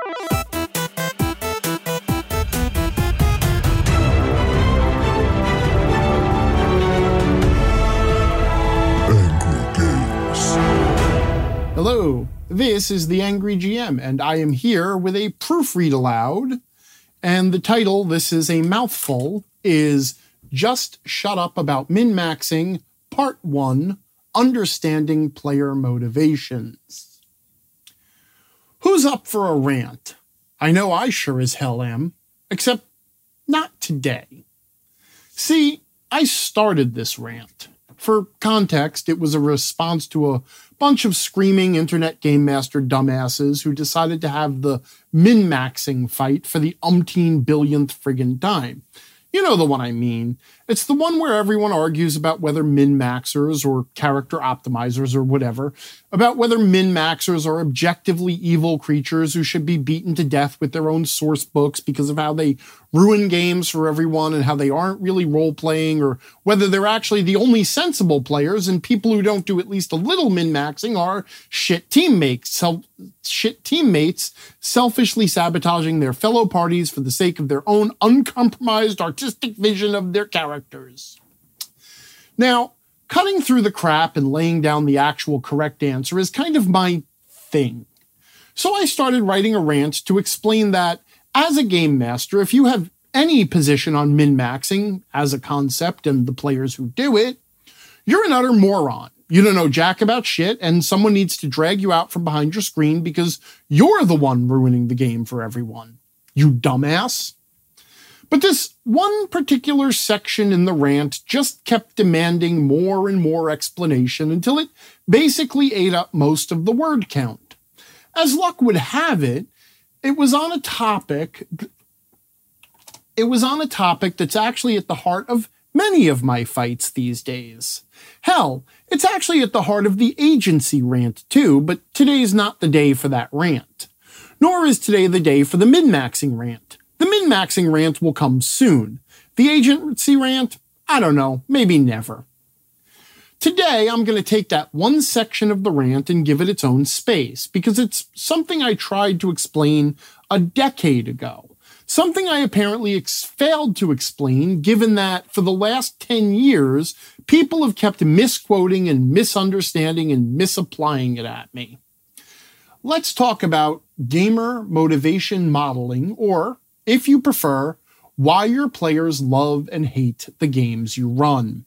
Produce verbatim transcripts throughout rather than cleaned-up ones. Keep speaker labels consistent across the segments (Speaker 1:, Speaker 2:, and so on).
Speaker 1: Hello, this is the Angry G M, and I am here with a proofread aloud, and the title, this is a mouthful, is Just Shut Up About Min-Maxing, Part one, Understanding Player Motivations. Who's up for a rant? I know I sure as hell am, except not today. See, I started this rant. For context, it was a response to a bunch of screaming internet game master dumbasses who decided to have the min-maxing fight for the umpteen billionth friggin' time. You know the one I mean. It's the one where everyone argues about whether min-maxers or character optimizers or whatever, about whether min-maxers are objectively evil creatures who should be beaten to death with their own source books because of how they ruin games for everyone and how they aren't really role-playing, or whether they're actually the only sensible players and people who don't do at least a little min-maxing are shit teammates, self, shit teammates selfishly sabotaging their fellow parties for the sake of their own uncompromised artistic vision of their characters. Now, cutting through the crap and laying down the actual correct answer is kind of my thing. So I started writing a rant to explain that, as a game master, if you have any position on min-maxing as a concept and the players who do it, you're an utter moron. You don't know jack about shit, and someone needs to drag you out from behind your screen because you're the one ruining the game for everyone. You dumbass. But this one particular section in the rant just kept demanding more and more explanation until it basically ate up most of the word count. As luck would have it, it was on a topic, it was on a topic that's actually at the heart of many of my fights these days. Hell, it's actually at the heart of the agency rant too, but today's not the day for that rant. Nor is today the day for the min-maxing rant. The min-maxing rant will come soon. The agency rant, I don't know, maybe never. Today, I'm going to take that one section of the rant and give it its own space, because it's something I tried to explain a decade ago. Something I apparently ex- failed to explain, given that for the last ten years, people have kept misquoting and misunderstanding and misapplying it at me. Let's talk about gamer motivation modeling, or, if you prefer, why your players love and hate the games you run.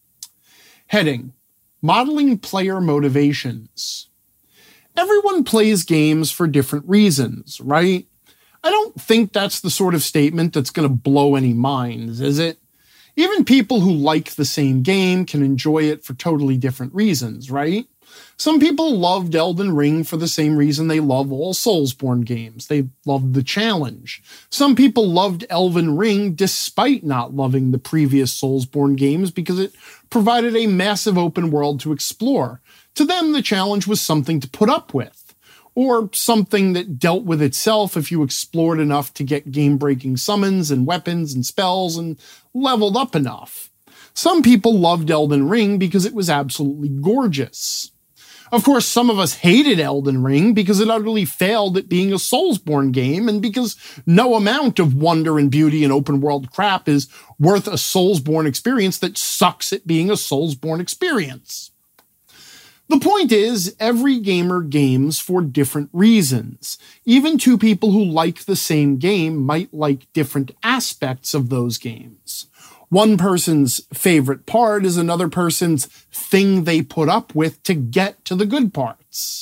Speaker 1: Heading: Modeling Player Motivations. Everyone plays games for different reasons, right? I don't think that's the sort of statement that's going to blow any minds, is it? Even people who like the same game can enjoy it for totally different reasons, right? Some people loved Elden Ring for the same reason they love all Soulsborne games. They loved the challenge. Some people loved Elden Ring despite not loving the previous Soulsborne games because it provided a massive open world to explore. To them, the challenge was something to put up with, or something that dealt with itself if you explored enough to get game-breaking summons and weapons and spells and leveled up enough. Some people loved Elden Ring because it was absolutely gorgeous. Of course, some of us hated Elden Ring because it utterly failed at being a Soulsborne game, and because no amount of wonder and beauty and open world crap is worth a Soulsborne experience that sucks at being a Soulsborne experience. The point is, every gamer games for different reasons. Even two people who like the same game might like different aspects of those games. One person's favorite part is another person's thing they put up with to get to the good parts.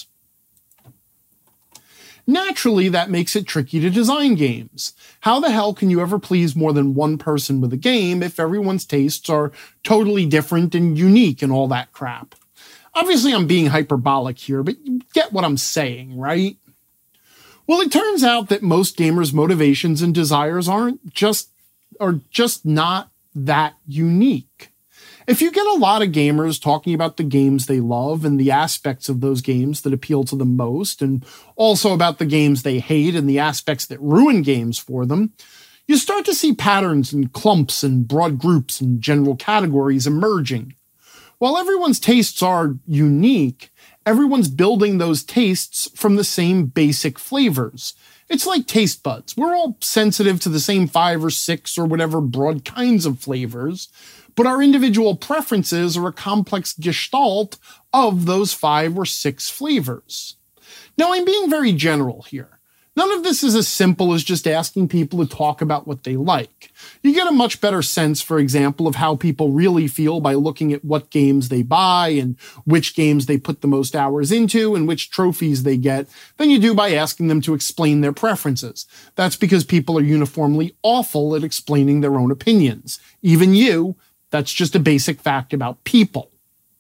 Speaker 1: Naturally, that makes it tricky to design games. How the hell can you ever please more than one person with a game if everyone's tastes are totally different and unique and all that crap? Obviously, I'm being hyperbolic here, but you get what I'm saying, right? Well, it turns out that most gamers' motivations and desires aren't just, are just not that unique. If you get a lot of gamers talking about the games they love and the aspects of those games that appeal to them most, and also about the games they hate and the aspects that ruin games for them, you start to see patterns and clumps and broad groups and general categories emerging. While everyone's tastes are unique, everyone's building those tastes from the same basic flavors. It's like taste buds. We're all sensitive to the same five or six or whatever broad kinds of flavors, but our individual preferences are a complex gestalt of those five or six flavors. Now, I'm being very general here. None of this is as simple as just asking people to talk about what they like. You get a much better sense, for example, of how people really feel by looking at what games they buy and which games they put the most hours into and which trophies they get than you do by asking them to explain their preferences. That's because people are uniformly awful at explaining their own opinions. Even you, that's just a basic fact about people.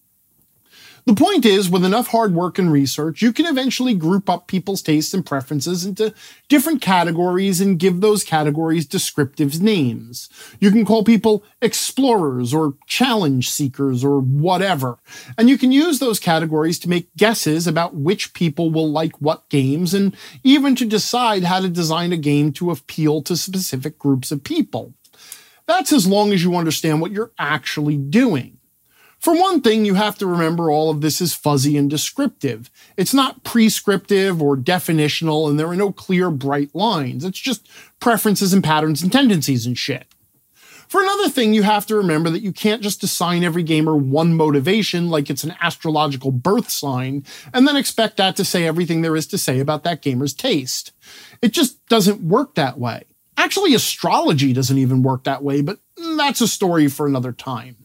Speaker 1: The point is, with enough hard work and research, you can eventually group up people's tastes and preferences into different categories and give those categories descriptive names. You can call people explorers or challenge seekers or whatever. And you can use those categories to make guesses about which people will like what games and even to decide how to design a game to appeal to specific groups of people. That's as long as you understand what you're actually doing. For one thing, you have to remember all of this is fuzzy and descriptive. It's not prescriptive or definitional, and there are no clear, bright lines. It's just preferences and patterns and tendencies and shit. For another thing, you have to remember that you can't just assign every gamer one motivation like it's an astrological birth sign, and then expect that to say everything there is to say about that gamer's taste. It just doesn't work that way. Actually, astrology doesn't even work that way, but that's a story for another time.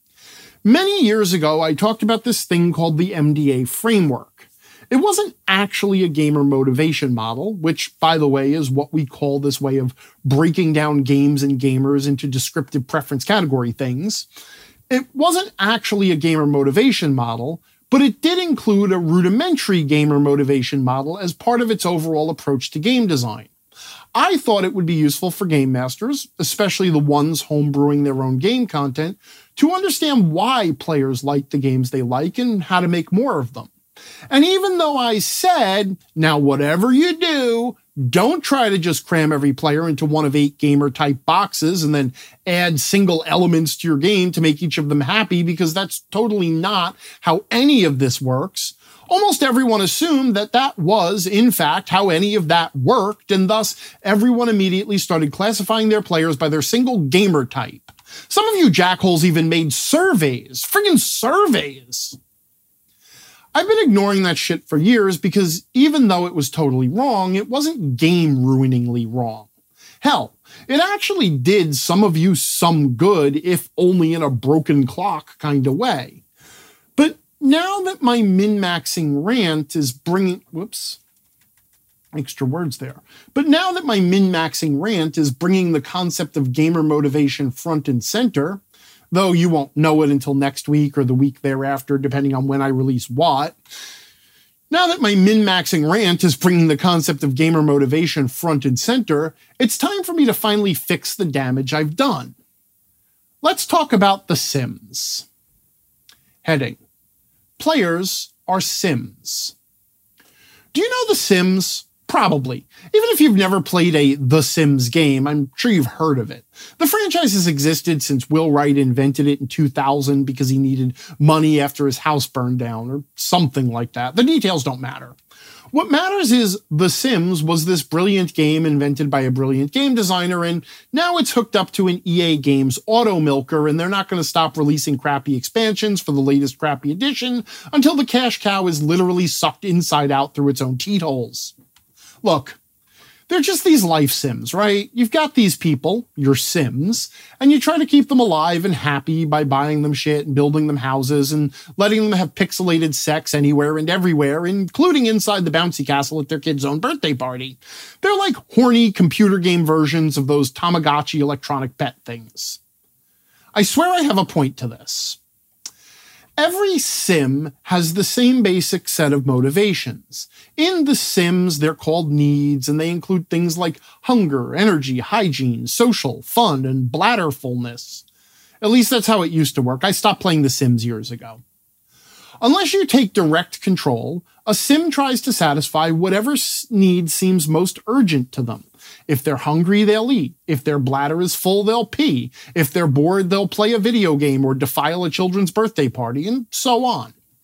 Speaker 1: Many years ago, I talked about this thing called the M D A framework. It wasn't actually a gamer motivation model, which, by the way, is what we call this way of breaking down games and gamers into descriptive preference category things. It wasn't actually a gamer motivation model, but it did include a rudimentary gamer motivation model as part of its overall approach to game design. I thought it would be useful for game masters, especially the ones homebrewing their own game content, to understand why players like the games they like and how to make more of them. And even though I said, now whatever you do, don't try to just cram every player into one of eight gamer-type boxes and then add single elements to your game to make each of them happy, because that's totally not how any of this works, almost everyone assumed that that was, in fact, how any of that worked, and thus everyone immediately started classifying their players by their single gamer type. Some of you jackholes even made surveys, friggin' surveys. I've been ignoring that shit for years because even though it was totally wrong, it wasn't game-ruiningly wrong. Hell, it actually did some of you some good, if only in a broken clock kind of way. But now that my min-maxing rant is bringing... Whoops. Extra words there. But now that my min-maxing rant is bringing the concept of gamer motivation front and center, though you won't know it until next week or the week thereafter, depending on when I release what. Now that my min-maxing rant is bringing the concept of gamer motivation front and center, it's time for me to finally fix the damage I've done. Let's talk about The Sims. Heading: Players are Sims. Do you know The Sims? Probably. Even if you've never played a The Sims game, I'm sure you've heard of it. The franchise has existed since Will Wright invented it in two thousand because he needed money after his house burned down, or something like that. The details don't matter. What matters is The Sims was this brilliant game invented by a brilliant game designer, and now it's hooked up to an E A Games auto milker, and they're not going to stop releasing crappy expansions for the latest crappy edition until the cash cow is literally sucked inside out through its own teat holes. Look, they're just these life sims, right? You've got these people, your Sims, and you try to keep them alive and happy by buying them shit and building them houses and letting them have pixelated sex anywhere and everywhere, including inside the bouncy castle at their kid's own birthday party. They're like horny computer game versions of those Tamagotchi electronic pet things. I swear I have a point to this. Every sim has the same basic set of motivations. In The Sims, they're called needs, and they include things like hunger, energy, hygiene, social, fun, and bladderfulness. At least that's how it used to work. I stopped playing The Sims years ago. Unless you take direct control, a sim tries to satisfy whatever need seems most urgent to them. If they're hungry, they'll eat. If their bladder is full, they'll pee. If they're bored, they'll play a video game or defile a children's birthday party, and so on.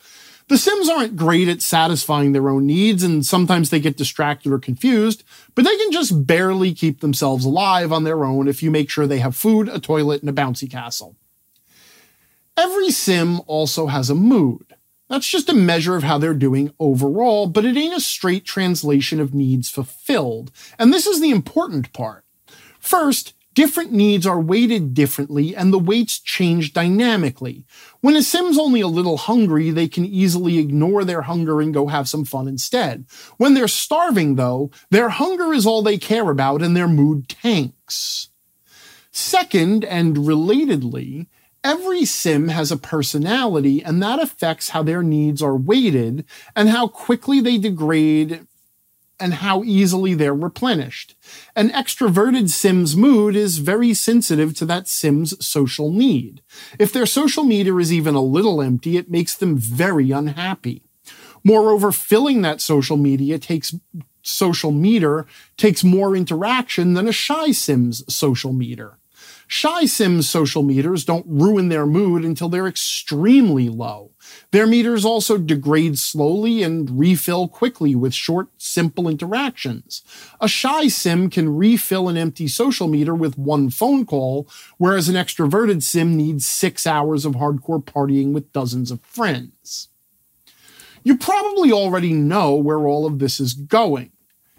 Speaker 1: The Sims aren't great at satisfying their own needs, and sometimes they get distracted or confused, but they can just barely keep themselves alive on their own if you make sure they have food, a toilet, and a bouncy castle. Every Sim also has a mood. That's just a measure of how they're doing overall, but it ain't a straight translation of needs fulfilled. And this is the important part. First, different needs are weighted differently, and the weights change dynamically. When a Sim's only a little hungry, they can easily ignore their hunger and go have some fun instead. When they're starving, though, their hunger is all they care about, and their mood tanks. Second, and relatedly, every Sim has a personality, and that affects how their needs are weighted and how quickly they degrade and how easily they're replenished. An extroverted Sim's mood is very sensitive to that Sim's social need. If their social meter is even a little empty, it makes them very unhappy. Moreover, filling that social media takes social meter takes more interaction than a shy Sim's social meter. Shy Sims' social meters don't ruin their mood until they're extremely low. Their meters also degrade slowly and refill quickly with short, simple interactions. A shy Sim can refill an empty social meter with one phone call, whereas an extroverted Sim needs six hours of hardcore partying with dozens of friends. You probably already know where all of this is going.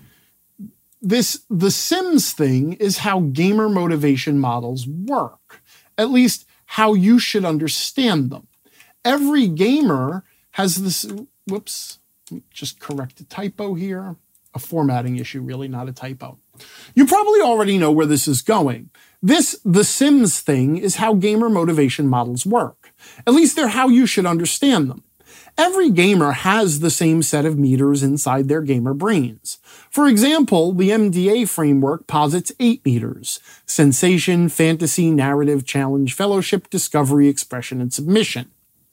Speaker 1: This, the Sims thing is how gamer motivation models work, at least how you should understand them. Every gamer has this, whoops, just correct a typo here. A formatting issue, really, not a typo. You probably already know where this is going. This, the Sims thing, is how gamer motivation models work. At least they're how you should understand them. Every gamer has the same set of meters inside their gamer brains. For example, the M D A framework posits eight meters: sensation, fantasy, narrative, challenge, fellowship, discovery, expression, and submission.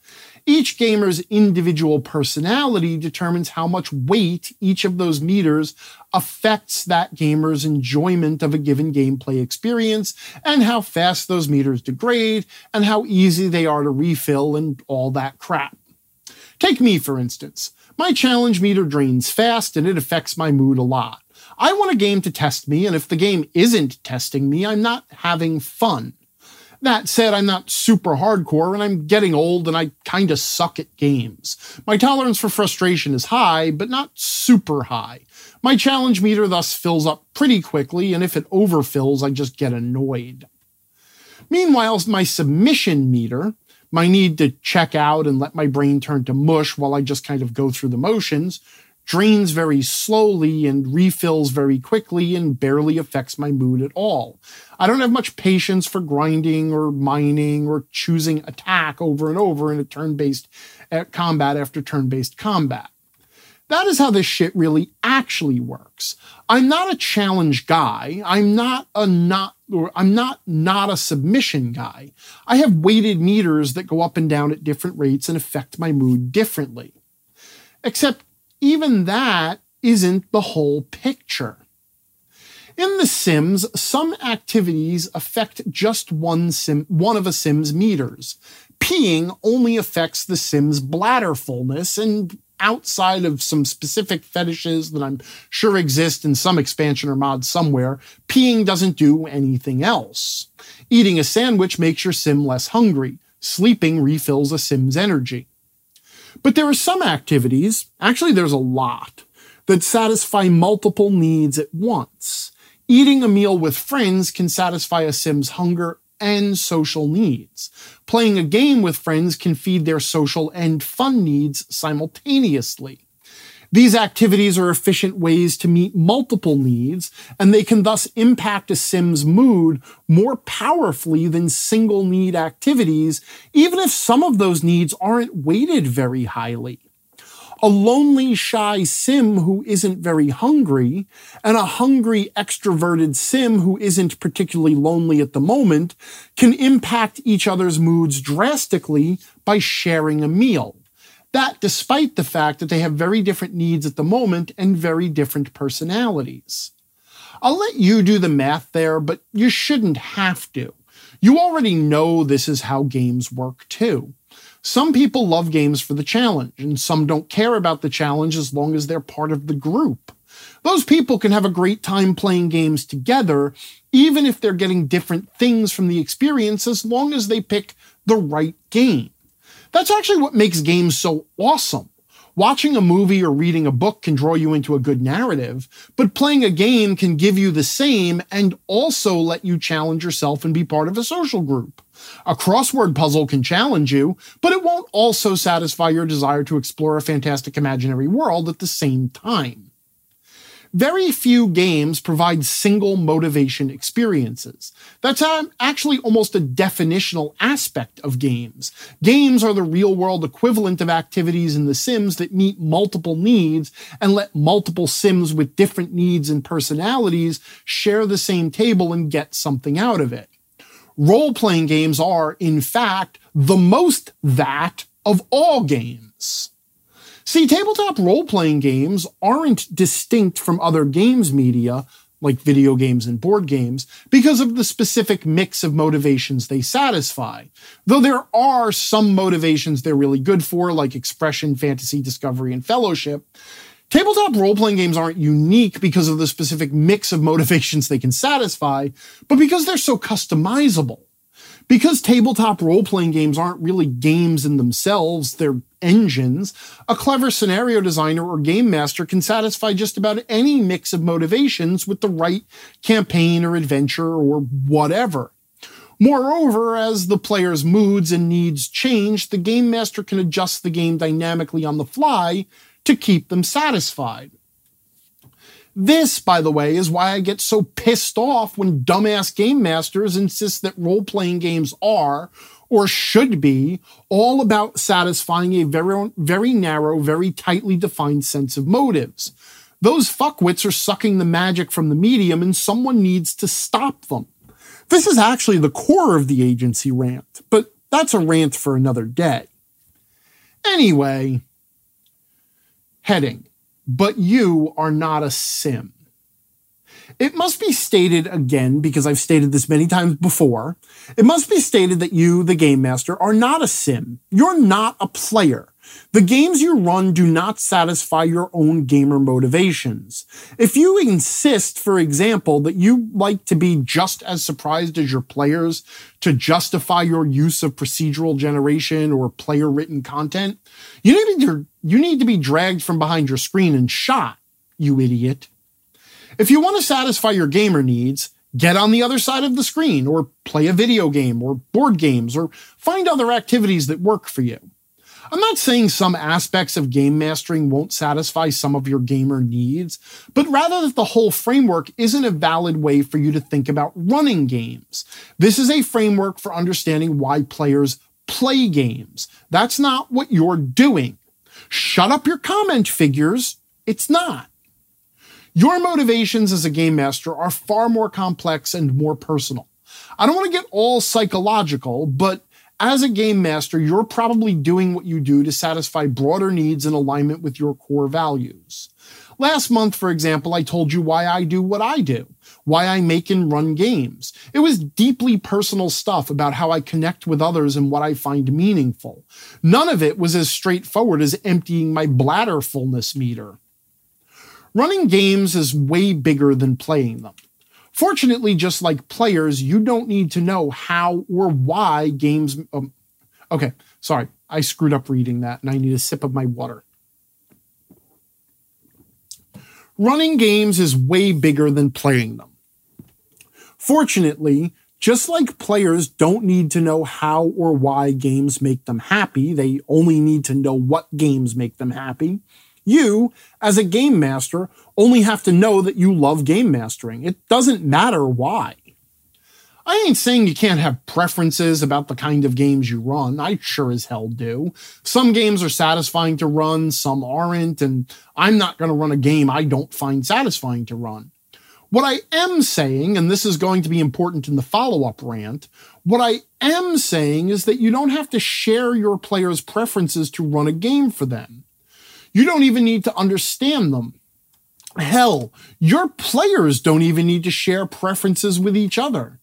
Speaker 1: Each gamer's individual personality determines how much weight each of those meters affects that gamer's enjoyment of a given gameplay experience, and how fast those meters degrade, and how easy they are to refill, and all that crap. Take me, for instance. My challenge meter drains fast, and it affects my mood a lot. I want a game to test me, and if the game isn't testing me, I'm not having fun. That said, I'm not super hardcore, and I'm getting old, and I kinda suck at games. My tolerance for frustration is high, but not super high. My challenge meter thus fills up pretty quickly, and if it overfills, I just get annoyed. Meanwhile, my submission meter, my need to check out and let my brain turn to mush while I just kind of go through the motions, drains very slowly and refills very quickly and barely affects my mood at all. I don't have much patience for grinding or mining or choosing attack over and over in a turn-based combat after turn-based combat. That is how this shit really actually works. I'm not a challenge guy. I'm not a not, or I'm not not a submission guy. I have weighted meters that go up and down at different rates and affect my mood differently. Except even that isn't the whole picture. In The Sims, some activities affect just one sim, one of a Sim's meters. Peeing only affects the Sim's bladder fullness, and outside of some specific fetishes that I'm sure exist in some expansion or mod somewhere, peeing doesn't do anything else. Eating a sandwich makes your Sim less hungry. Sleeping refills a Sim's energy. But there are some activities, actually there's a lot, that satisfy multiple needs at once. Eating a meal with friends can satisfy a Sim's hunger and social needs. Playing a game with friends can feed their social and fun needs simultaneously. These activities are efficient ways to meet multiple needs, and they can thus impact a Sim's mood more powerfully than single need activities, even if some of those needs aren't weighted very highly. A lonely, shy Sim who isn't very hungry, and a hungry, extroverted Sim who isn't particularly lonely at the moment, can impact each other's moods drastically by sharing a meal. That despite the fact that they have very different needs at the moment and very different personalities. I'll let you do the math there, but you shouldn't have to. You already know this is how games work too. Some people love games for the challenge, and some don't care about the challenge as long as they're part of the group. Those people can have a great time playing games together, even if they're getting different things from the experience, as long as they pick the right game. That's actually what makes games so awesome. Watching a movie or reading a book can draw you into a good narrative, but playing a game can give you the same and also let you challenge yourself and be part of a social group. A crossword puzzle can challenge you, but it won't also satisfy your desire to explore a fantastic imaginary world at the same time. Very few games provide single motivation experiences. That's actually almost a definitional aspect of games. Games are the real-world equivalent of activities in The Sims that meet multiple needs and let multiple Sims with different needs and personalities share the same table and get something out of it. Role-playing games are, in fact, the most that of all games. See, tabletop role-playing games aren't distinct from other games media, like video games and board games, because of the specific mix of motivations they satisfy. Though there are some motivations they're really good for, like expression, fantasy, discovery, and fellowship, tabletop role-playing games aren't unique because of the specific mix of motivations they can satisfy, but because they're so customizable. Because tabletop role-playing games aren't really games in themselves, they're engines, a clever scenario designer or game master can satisfy just about any mix of motivations with the right campaign or adventure or whatever. Moreover, as the player's moods and needs change, the game master can adjust the game dynamically on the fly to keep them satisfied. This, by the way, is why I get so pissed off when dumbass game masters insist that role-playing games are, or should be, all about satisfying a very, very narrow, very tightly defined sense of motives. Those fuckwits are sucking the magic from the medium, and someone needs to stop them. This is actually the core of the agency rant, but that's a rant for another day. Anyway, heading. But you are not a sim. It must be stated again, because I've stated this many times before, it must be stated that you, the game master, are not a sim. You're not a player. The games you run do not satisfy your own gamer motivations. If you insist, for example, that you like to be just as surprised as your players to justify your use of procedural generation or player-written content, you need to be, you need to be dragged from behind your screen and shot, you idiot. If you want to satisfy your gamer needs, get on the other side of the screen or play a video game or board games or find other activities that work for you. I'm not saying some aspects of game mastering won't satisfy some of your gamer needs, but rather that the whole framework isn't a valid way for you to think about running games. This is a framework for understanding why players play games. That's not what you're doing. Shut up your comment figures. It's not. Your motivations as a game master are far more complex and more personal. I don't want to get all psychological, but as a game master, you're probably doing what you do to satisfy broader needs in alignment with your core values. Last month, for example, I told you why I do what I do, why I make and run games. It was deeply personal stuff about how I connect with others and what I find meaningful. None of it was as straightforward as emptying my bladder fullness meter. Running games is way bigger than playing them. Fortunately, just like players, you don't need to know how or why games... Um, okay, sorry. I screwed up reading that, and I need a sip of my water. Running games is way bigger than playing them. Fortunately, just like players don't need to know how or why games make them happy, they only need to know what games make them happy. You, as a game master, only have to know that you love game mastering. It doesn't matter why. I ain't saying you can't have preferences about the kind of games you run. I sure as hell do. Some games are satisfying to run, some aren't, and I'm not going to run a game I don't find satisfying to run. What I am saying, and this is going to be important in the follow-up rant, what I am saying is that you don't have to share your players' preferences to run a game for them. You don't even need to understand them. Hell, your players don't even need to share preferences with each other.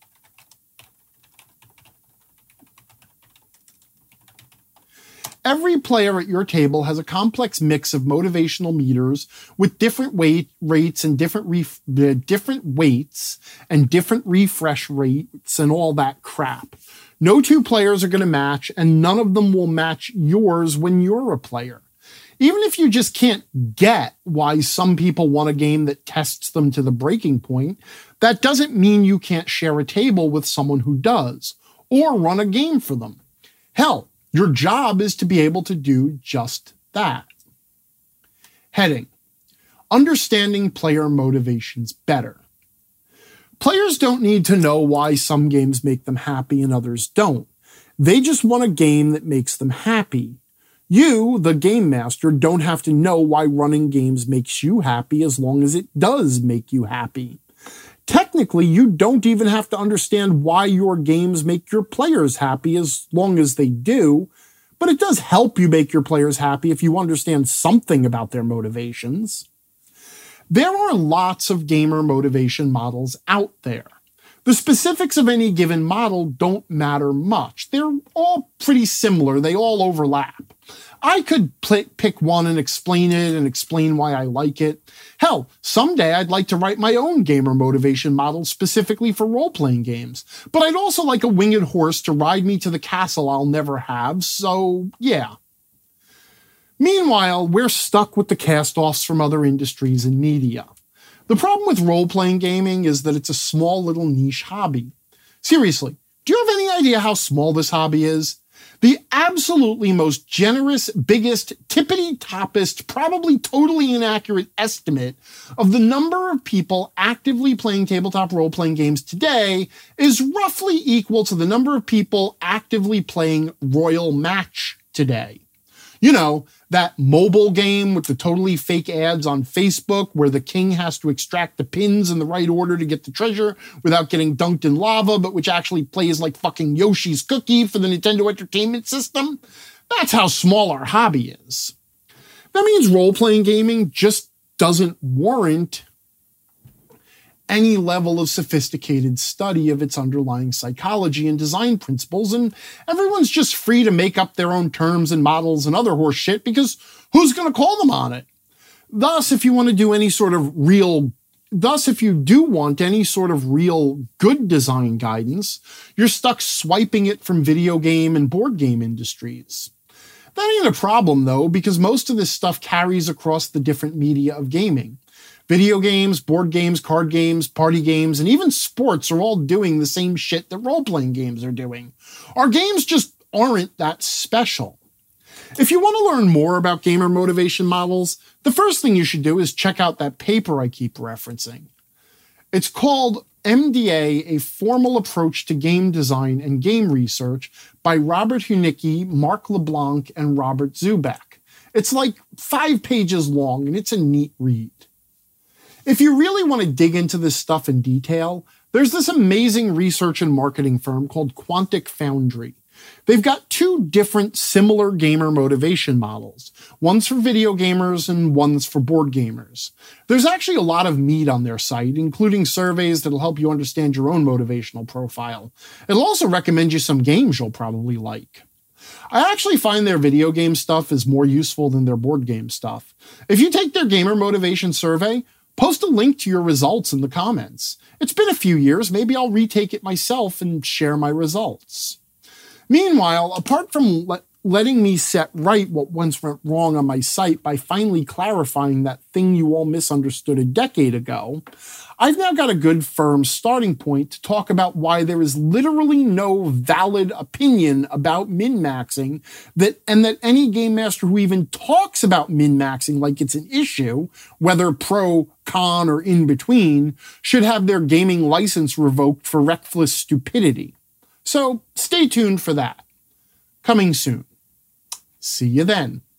Speaker 1: Every player at your table has a complex mix of motivational meters with different weight rates and different ref- uh, different weights and different refresh rates and all that crap. No two players are going to match, and none of them will match yours when you're a player. Even if you just can't get why some people want a game that tests them to the breaking point, that doesn't mean you can't share a table with someone who does, or run a game for them. Hell, your job is to be able to do just that. Heading: Understanding player motivations better. Players don't need to know why some games make them happy and others don't. They just want a game that makes them happy. You, the game master, don't have to know why running games makes you happy as long as it does make you happy. Technically, you don't even have to understand why your games make your players happy as long as they do, but it does help you make your players happy if you understand something about their motivations. There are lots of gamer motivation models out there. The specifics of any given model don't matter much. They're all pretty similar. They all overlap. I could pl- pick one and explain it and explain why I like it. Hell, someday I'd like to write my own gamer motivation model specifically for role-playing games. But I'd also like a winged horse to ride me to the castle I'll never have, so yeah. Meanwhile, we're stuck with the cast-offs from other industries and media. The problem with role-playing gaming is that it's a small little niche hobby. Seriously, do you have any idea how small this hobby is? The absolutely most generous, biggest, tippity-toppest, probably totally inaccurate estimate of the number of people actively playing tabletop role-playing games today is roughly equal to the number of people actively playing Royal Match today. You know, that mobile game with the totally fake ads on Facebook where the king has to extract the pins in the right order to get the treasure without getting dunked in lava, but which actually plays like fucking Yoshi's Cookie for the Nintendo Entertainment System. That's how small our hobby is. That means role-playing gaming just doesn't warrant any level of sophisticated study of its underlying psychology and design principles, and everyone's just free to make up their own terms and models and other horse shit because who's going to call them on it? Thus, if you want to do any sort of real, thus, if you do want any sort of real good design guidance, you're stuck swiping it from video game and board game industries. That ain't a problem though, because most of this stuff carries across the different media of gaming. Video games, board games, card games, party games, and even sports are all doing the same shit that role-playing games are doing. Our games just aren't that special. If you want to learn more about gamer motivation models, the first thing you should do is check out that paper I keep referencing. It's called M D A, A Formal Approach to Game Design and Game Research by Robert Hunicki, Mark LeBlanc, and Robert Zubek. It's like five pages long, and it's a neat read. If you really want to dig into this stuff in detail, there's this amazing research and marketing firm called Quantic Foundry. They've got two different similar gamer motivation models. One's for video gamers and one's for board gamers. There's actually a lot of meat on their site, including surveys that'll help you understand your own motivational profile. It'll also recommend you some games you'll probably like. I actually find their video game stuff is more useful than their board game stuff. If you take their gamer motivation survey, post a link to your results in the comments. It's been a few years, maybe I'll retake it myself and share my results. Meanwhile, apart from le- letting me set right what once went wrong on my site by finally clarifying that thing you all misunderstood a decade ago, I've now got a good firm starting point to talk about why there is literally no valid opinion about min-maxing, that, and that any game master who even talks about min-maxing like it's an issue, whether pro, con, or in between, should have their gaming license revoked for reckless stupidity. So stay tuned for that. Coming soon. See you then.